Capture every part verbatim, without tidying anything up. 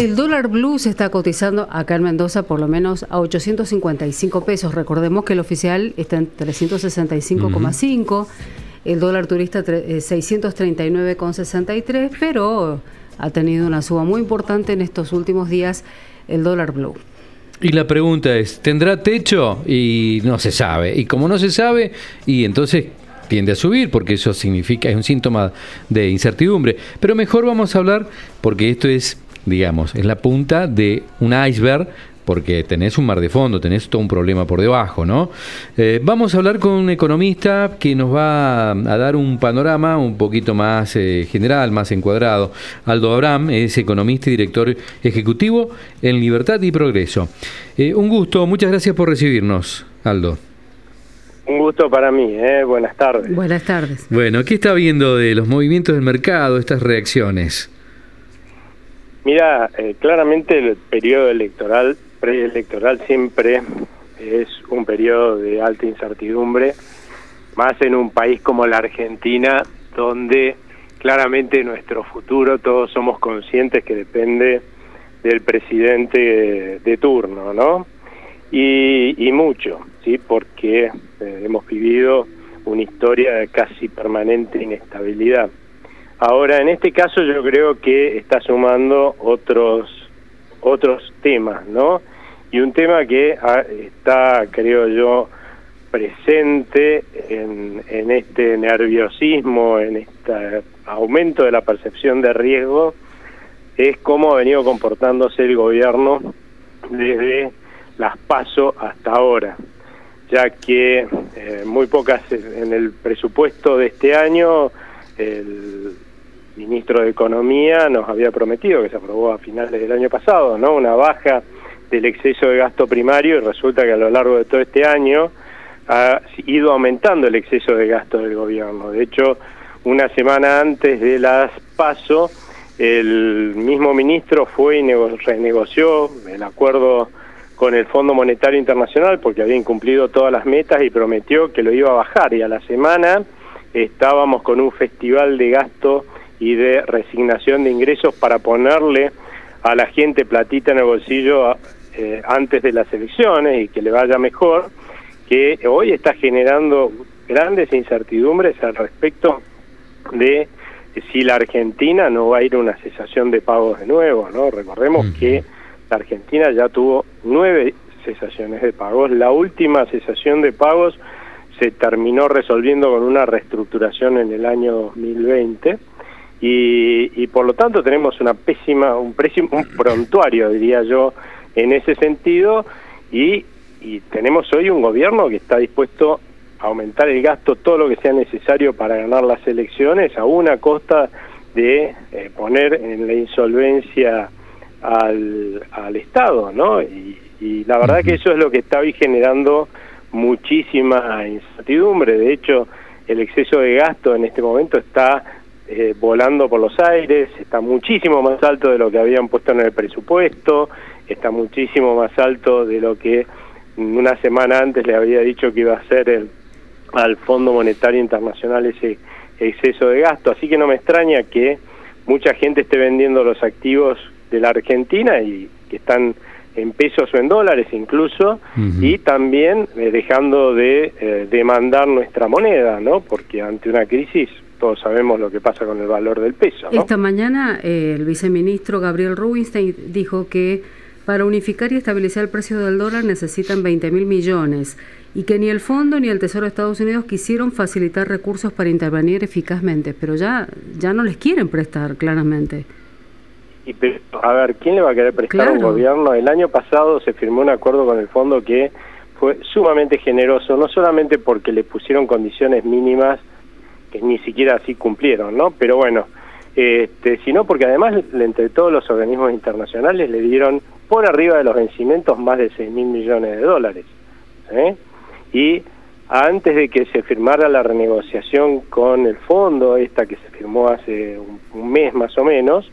El dólar blue se está cotizando acá en Mendoza por lo menos a ochocientos cincuenta y cinco pesos. Recordemos que el oficial está en trescientos sesenta y cinco coma cinco, uh-huh. El dólar turista seiscientos treinta y nueve coma sesenta y tres, pero ha tenido una suba muy importante en estos últimos días el dólar blue. Y la pregunta es, ¿tendrá techo? Y no se sabe. Y como no se sabe, y entonces tiende a subir, porque eso significa, es un síntoma de incertidumbre. Pero mejor vamos a hablar, porque esto es, digamos, es la punta de un iceberg, porque tenés un mar de fondo, tenés todo un problema por debajo, ¿no? Eh, vamos a hablar con un economista que nos va a dar un panorama un poquito más eh, general, más encuadrado. Aldo Abraham es economista y director ejecutivo en Libertad y Progreso. Eh, un gusto, muchas gracias por recibirnos, Aldo. Un gusto para mí, ¿eh? Buenas tardes. Buenas tardes. Bueno, ¿qué está viendo de los movimientos del mercado, estas reacciones? Mira, eh, claramente el periodo electoral, preelectoral siempre es un periodo de alta incertidumbre, más en un país como la Argentina, donde claramente nuestro futuro todos somos conscientes que depende del presidente de, de turno, ¿no? Y, y mucho, ¿sí? Porque eh, hemos vivido una historia de casi permanente inestabilidad. Ahora, en este caso yo creo que está sumando otros otros temas, ¿no? Y un tema que ah, está, creo yo, presente en, en este nerviosismo, en este aumento de la percepción de riesgo, es cómo ha venido comportándose el gobierno desde las PASO hasta ahora, ya que eh, muy pocas, en el presupuesto de este año, el ministro de Economía nos había prometido, que se aprobó a finales del año pasado, ¿no?, una baja del exceso de gasto primario, y resulta que a lo largo de todo este año ha ido aumentando el exceso de gasto del gobierno. De hecho, una semana antes de las PASO, el mismo ministro fue y nego- renegoció el acuerdo con el Fondo Monetario Internacional, porque había incumplido todas las metas y prometió que lo iba a bajar, y a la semana estábamos con un festival de gasto y de resignación de ingresos para ponerle a la gente platita en el bolsillo eh, antes de las elecciones y que le vaya mejor, que hoy está generando grandes incertidumbres al respecto de si la Argentina no va a ir a una cesación de pagos de nuevo, ¿no? Recordemos uh-huh. que la Argentina ya tuvo nueve cesaciones de pagos. La última cesación de pagos se terminó resolviendo con una reestructuración en el año dos mil veinte, y, y por lo tanto tenemos una pésima, un, pésimo, un prontuario, diría yo, en ese sentido, y, y tenemos hoy un gobierno que está dispuesto a aumentar el gasto todo lo que sea necesario para ganar las elecciones, a una costa de eh, poner en la insolvencia al, al Estado, ¿no? Y, y la verdad que eso es lo que está hoy generando muchísima incertidumbre. De hecho, el exceso de gasto en este momento está eh, volando por los aires, está muchísimo más alto de lo que habían puesto en el presupuesto, está muchísimo más alto de lo que una semana antes le había dicho que iba a ser el, al Fondo Monetario Internacional ese exceso de gasto. Así que no me extraña que mucha gente esté vendiendo los activos de la Argentina y que están en pesos o en dólares incluso, uh-huh. y también eh, dejando de eh, demandar nuestra moneda, ¿no? Porque ante una crisis todos sabemos lo que pasa con el valor del peso, ¿no? Esta mañana eh, el viceministro Gabriel Rubinstein dijo que para unificar y estabilizar el precio del dólar necesitan veinte mil millones y que ni el Fondo ni el Tesoro de Estados Unidos quisieron facilitar recursos para intervenir eficazmente, pero ya, ya no les quieren prestar, claramente. Y pero, a ver, ¿quién le va a querer prestar a un gobierno? El año pasado se firmó un acuerdo con el fondo que fue sumamente generoso, no solamente porque le pusieron condiciones mínimas que ni siquiera así cumplieron, ¿no? Pero bueno, este, sino porque además entre todos los organismos internacionales le dieron por arriba de los vencimientos más de seis mil millones de dólares, ¿eh? Y antes de que se firmara la renegociación con el fondo, esta que se firmó hace un, un mes más o menos,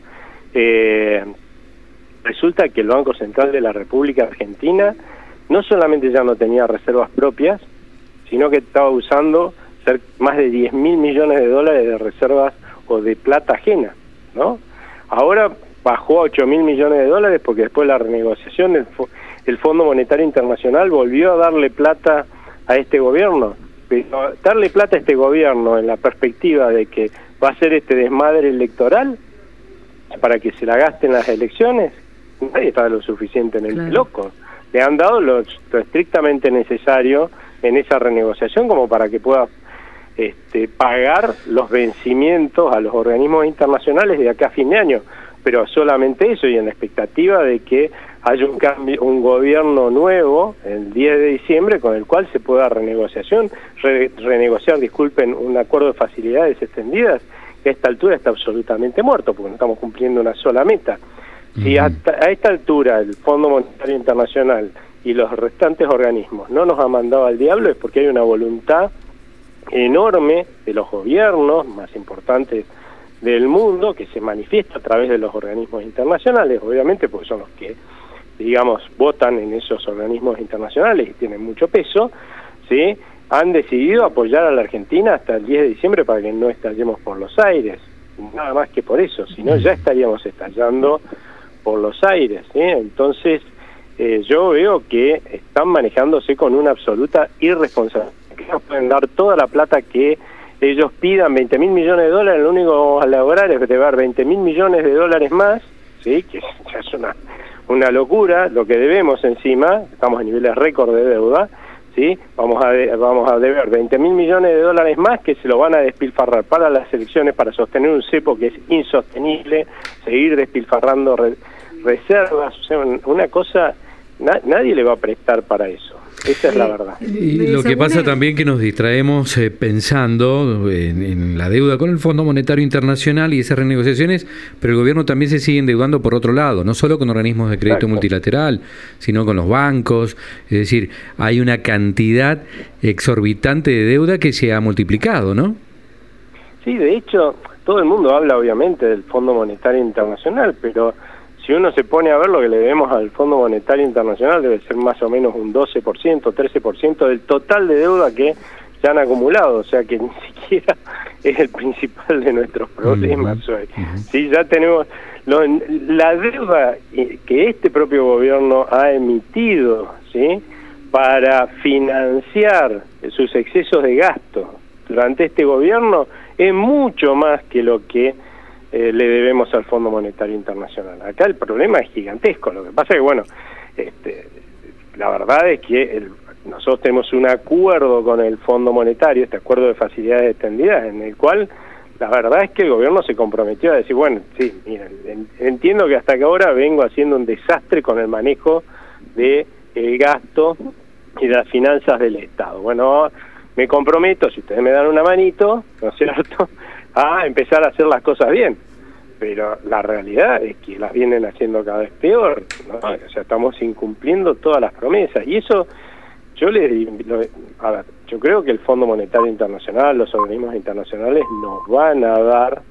Eh, resulta que el Banco Central de la República Argentina no solamente ya no tenía reservas propias, sino que estaba usando ser más de diez mil millones de dólares de reservas o de plata ajena, ¿no? Ahora bajó a ocho mil millones de dólares porque después de la renegociación el, el Fondo Monetario Internacional volvió a darle plata a este gobierno. Pero darle plata a este gobierno en la perspectiva de que va a ser este desmadre electoral para que se la gasten las elecciones, nadie está lo suficientemente claro. loco. Le han dado lo, lo estrictamente necesario en esa renegociación como para que pueda este, pagar los vencimientos a los organismos internacionales de acá a fin de año, pero solamente eso, y en la expectativa de que haya un cambio, un gobierno nuevo el diez de diciembre con el cual se pueda renegociación, re, renegociar, disculpen, un acuerdo de facilidades extendidas, que a esta altura está absolutamente muerto, porque no estamos cumpliendo una sola meta. Uh-huh. Si hasta, a esta altura el Fondo Monetario Internacional y los restantes organismos no nos han mandado al diablo, es porque hay una voluntad enorme de los gobiernos más importantes del mundo que se manifiesta a través de los organismos internacionales, obviamente, porque son los que, digamos, votan en esos organismos internacionales y tienen mucho peso, ¿sí? Han decidido apoyar a la Argentina hasta el diez de diciembre para que no estallemos por los aires, nada más que por eso, si no ya estaríamos estallando por los aires, ¿sí? Entonces eh, yo veo que están manejándose con una absoluta irresponsabilidad, que nos pueden dar toda la plata que ellos pidan, veinte mil millones de dólares, lo único que vamos a lograr es llevar veinte mil millones de dólares más, ¿sí? Que ya es una, una locura, lo que debemos encima, estamos a niveles récord de deuda, ¿sí? Vamos a, de, vamos a deber veinte mil millones de dólares más que se lo van a despilfarrar para las elecciones, para sostener un cepo que es insostenible, seguir despilfarrando re, reservas, o sea, una cosa, na, nadie le va a prestar para eso. Esa es la verdad. Y lo que pasa también que nos distraemos eh, pensando en, en la deuda con el Fondo Monetario Internacional y esas renegociaciones, pero el gobierno también se sigue endeudando por otro lado, no solo con organismos de crédito Exacto. multilateral, sino con los bancos. Es decir, hay una cantidad exorbitante de deuda que se ha multiplicado, ¿no? Sí, de hecho, todo el mundo habla obviamente del Fondo Monetario Internacional, pero si uno se pone a ver lo que le debemos al Fondo Monetario Internacional, debe ser más o menos un doce por ciento, trece por ciento del total de deuda que se han acumulado, o sea que ni siquiera es el principal de nuestros problemas uh-huh. hoy. Uh-huh. Sí, ya tenemos lo, la deuda que este propio gobierno ha emitido, ¿sí? Para financiar sus excesos de gasto durante este gobierno es mucho más que lo que Eh, le debemos al Fondo Monetario Internacional. Acá el problema es gigantesco. Lo que pasa es que, bueno, este, la verdad es que el, nosotros tenemos un acuerdo con el Fondo Monetario, este acuerdo de facilidades extendidas, en el cual la verdad es que el gobierno se comprometió a decir, bueno, sí, miren, en, entiendo que hasta que ahora vengo haciendo un desastre con el manejo de el gasto y de las finanzas del Estado. Bueno, me comprometo, si ustedes me dan una manito, ¿no es cierto?, a empezar a hacer las cosas bien, pero la realidad es que las vienen haciendo cada vez peor, ¿no? O sea, estamos incumpliendo todas las promesas, y eso yo le lo, a ver, yo creo que el Fondo Monetario Internacional, los organismos internacionales nos van a dar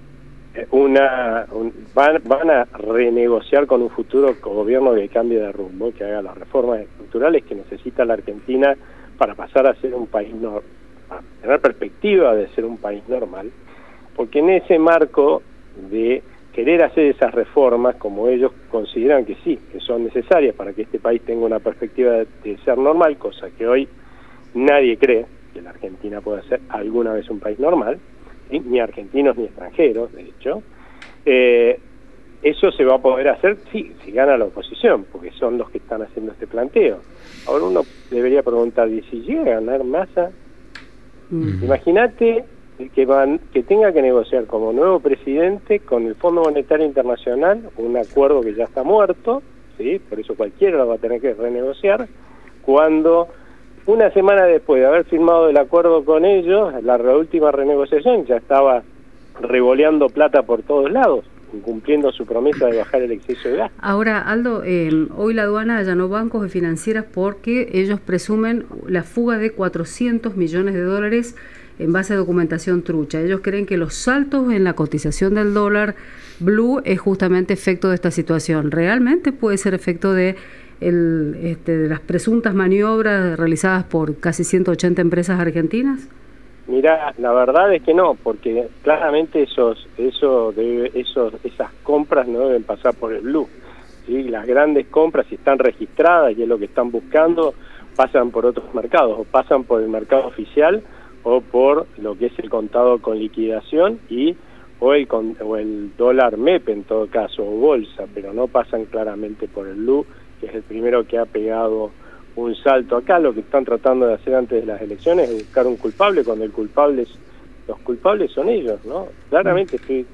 una un, van, van a renegociar con un futuro gobierno que cambie de rumbo, que haga las reformas estructurales que necesita la Argentina para pasar a ser un país no, a tener perspectiva de ser un país normal. Porque en ese marco de querer hacer esas reformas, como ellos consideran que sí, que son necesarias para que este país tenga una perspectiva de, de ser normal, cosa que hoy nadie cree que la Argentina pueda ser alguna vez un país normal, ¿sí? Ni argentinos ni extranjeros, de hecho, eh, eso se va a poder hacer, sí, si gana la oposición, porque son los que están haciendo este planteo. Ahora uno debería preguntar, ¿y si llega a ganar Massa? Mm. Imagínate que van que tenga que negociar como nuevo presidente con el Fondo Monetario Internacional un acuerdo que ya está muerto, sí, por eso cualquiera lo va a tener que renegociar, cuando una semana después de haber firmado el acuerdo con ellos, la última renegociación ya estaba revoleando plata por todos lados, incumpliendo su promesa de bajar el exceso de gasto. Ahora, Aldo, eh, hoy la aduana allanó bancos y financieras porque ellos presumen la fuga de cuatrocientos millones de dólares en base a documentación trucha. Ellos creen que los saltos en la cotización del dólar blue es justamente efecto de esta situación. ¿Realmente puede ser efecto de, el, este, de las presuntas maniobras realizadas por casi ciento ochenta empresas argentinas? Mirá, la verdad es que no, porque claramente esos, eso debe, esos, esas compras no deben pasar por el blue, ¿sí? Las grandes compras, si están registradas y es lo que están buscando, pasan por otros mercados, o pasan por el mercado oficial, o por lo que es el contado con liquidación, y o el, o el dólar M E P en todo caso, o bolsa, pero no pasan claramente por el blue, que es el primero que ha pegado un salto. Acá lo que están tratando de hacer antes de las elecciones es buscar un culpable, cuando el culpable es, los culpables son ellos, ¿no? Claramente estoy,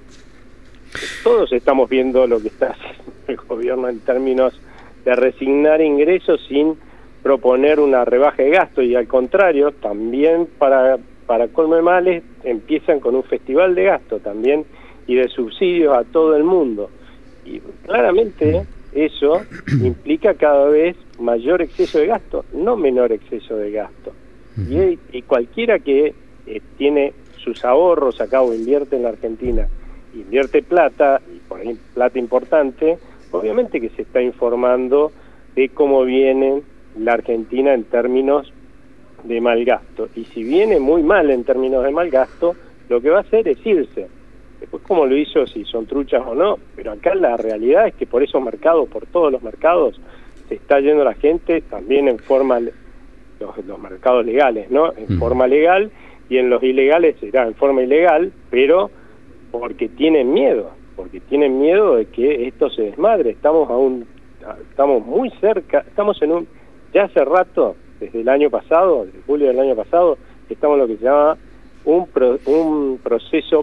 todos estamos viendo lo que está haciendo el gobierno en términos de resignar ingresos sin proponer una rebaja de gasto, y al contrario, también para, para colmo de males, empiezan con un festival de gasto también y de subsidios a todo el mundo. Y claramente eso implica cada vez mayor exceso de gasto, no menor exceso de gasto. Y, y cualquiera que eh, tiene sus ahorros acá o invierte en la Argentina, invierte plata, y por ahí plata importante, obviamente que se está informando de cómo viene la Argentina en términos de mal gasto. Y si viene muy mal en términos de mal gasto, lo que va a hacer es irse. Después cómo lo hizo, si son truchas o no, pero acá la realidad es que por esos mercados, por todos los mercados, se está yendo la gente también en forma, los, los mercados legales, ¿no? En mm. forma legal, y en los ilegales será en forma ilegal, pero porque tienen miedo, porque tienen miedo de que esto se desmadre. Estamos aún, estamos muy cerca, estamos en un, ya hace rato, desde el año pasado, desde julio del año pasado, estamos en lo que se llama un, pro, un proceso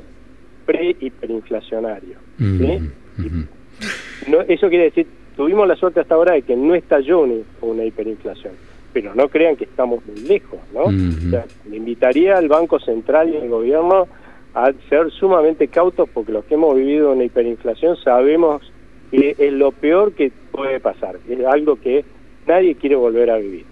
pre-hiperinflacionario, ¿sí? Mm-hmm. No, eso quiere decir, tuvimos la suerte hasta ahora de que no estalló una, una hiperinflación, pero no crean que estamos muy lejos, ¿no? Mm-hmm. O sea, le invitaría al Banco Central y al gobierno a ser sumamente cautos, porque los que hemos vivido una hiperinflación sabemos que es lo peor que puede pasar, es algo que nadie quiere volver a vivir.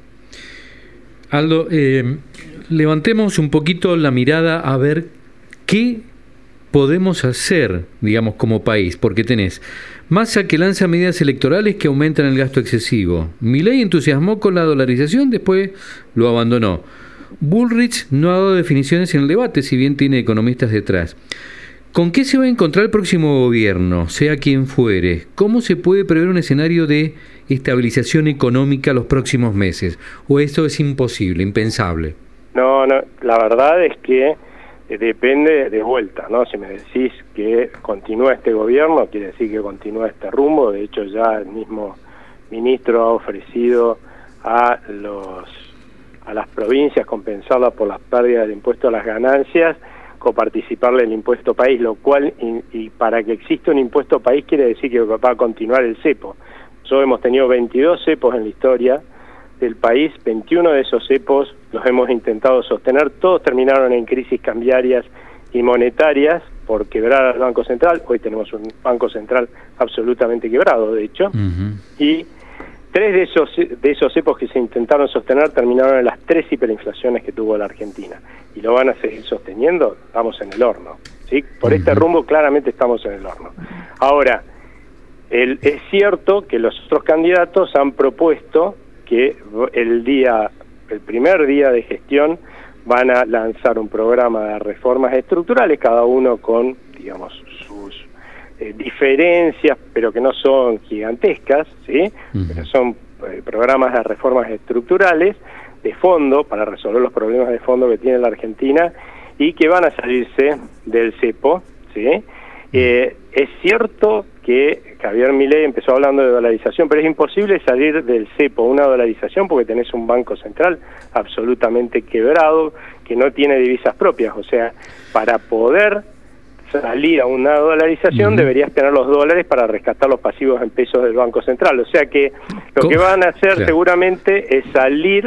Aldo, eh, levantemos un poquito la mirada a ver qué podemos hacer, digamos, como país, porque tenés Massa, que lanza medidas electorales que aumentan el gasto excesivo. Milei entusiasmó con la dolarización, después lo abandonó. Bullrich no ha dado definiciones en el debate, si bien tiene economistas detrás. ¿Con qué se va a encontrar el próximo gobierno, sea quien fuere? ¿Cómo se puede prever un escenario de estabilización económica los próximos meses? ¿O esto es imposible, impensable? No, no, la verdad es que depende de vuelta, ¿no? Si me decís que continúa este gobierno, quiere decir que continúa este rumbo. De hecho, ya el mismo ministro ha ofrecido a los a las provincias compensarlas por las pérdidas del impuesto a las ganancias, coparticiparle el impuesto país, lo cual, y, y para que exista un impuesto país quiere decir que va a continuar el cepo. Nosotros hemos tenido veintidós cepos en la historia del país, veintiuno de esos cepos los hemos intentado sostener, todos terminaron en crisis cambiarias y monetarias por quebrar al Banco Central. Hoy tenemos un Banco Central absolutamente quebrado, de hecho, uh-huh. y tres de esos de esos cepos que se intentaron sostener terminaron en las tres hiperinflaciones que tuvo la Argentina, y lo van a seguir sosteniendo. Estamos en el horno, ¿sí? Por uh-huh. este rumbo claramente estamos en el horno. Ahora, el, es cierto que los otros candidatos han propuesto que el día, el primer día de gestión van a lanzar un programa de reformas estructurales, cada uno con, digamos, sus eh, diferencias, pero que no son gigantescas, ¿sí? Uh-huh. Pero son eh, programas de reformas estructurales de fondo para resolver los problemas de fondo que tiene la Argentina y que van a salirse del cepo, ¿sí? Eh, es cierto que Javier Milei empezó hablando de dolarización, pero es imposible salir del cepo, una dolarización, porque tenés un Banco Central absolutamente quebrado, que no tiene divisas propias. O sea, para poder salir a una dolarización uh-huh. deberías tener los dólares para rescatar los pasivos en pesos del Banco Central. O sea que lo ¿Cómo? que van a hacer claro. seguramente es salir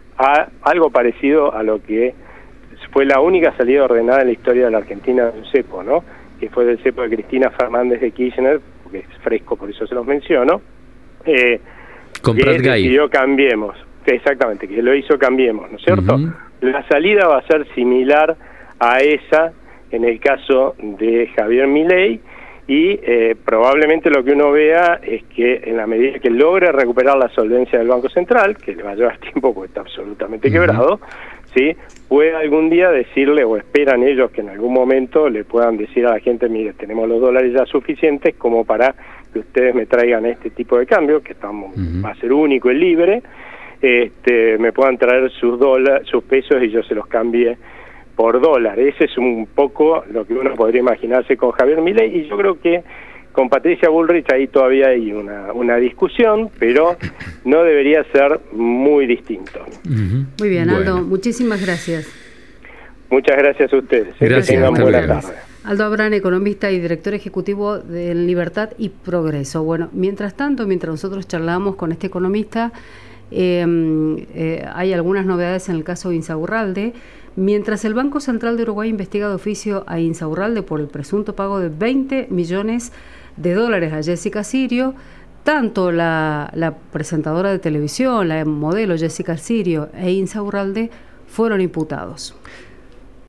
a algo parecido a lo que fue la única salida ordenada en la historia de la Argentina de un cepo, ¿no? Que fue del cepo de Cristina Fernández de Kirchner, porque es fresco, por eso se los menciono, eh, Con Prat Gay. decidió Cambiemos, que exactamente, que lo hizo Cambiemos, ¿no es cierto? Uh-huh. La salida va a ser similar a esa en el caso de Javier Milei, y eh, probablemente lo que uno vea es que en la medida que logre recuperar la solvencia del Banco Central, que le va a llevar tiempo porque está absolutamente uh-huh. quebrado, ¿sí?, pueda algún día decirle, o esperan ellos que en algún momento le puedan decir a la gente, mire, tenemos los dólares ya suficientes como para que ustedes me traigan este tipo de cambio, que estamos, uh-huh. va a ser único y libre, este, me puedan traer sus dólares, sus pesos y yo se los cambie por dólar. Ese es un poco lo que uno podría imaginarse con Javier Milei, y yo creo que con Patricia Bullrich ahí todavía hay una, una discusión, pero no debería ser muy distinto. Uh-huh. Muy bien, Aldo, bueno. Muchísimas gracias. Muchas gracias a ustedes. Gracias, que tengan buena tarde. Aldo Abrán, economista y director ejecutivo de Libertad y Progreso. Bueno, mientras tanto, mientras nosotros charlamos con este economista, eh, eh, hay algunas novedades en el caso de Insaurralde. Mientras el Banco Central de Uruguay investiga de oficio a Insaurralde por el presunto pago de veinte millones de dólares a Jessica Sirio, tanto la, la presentadora de televisión, la modelo Jessica Sirio e Insaurralde fueron imputados.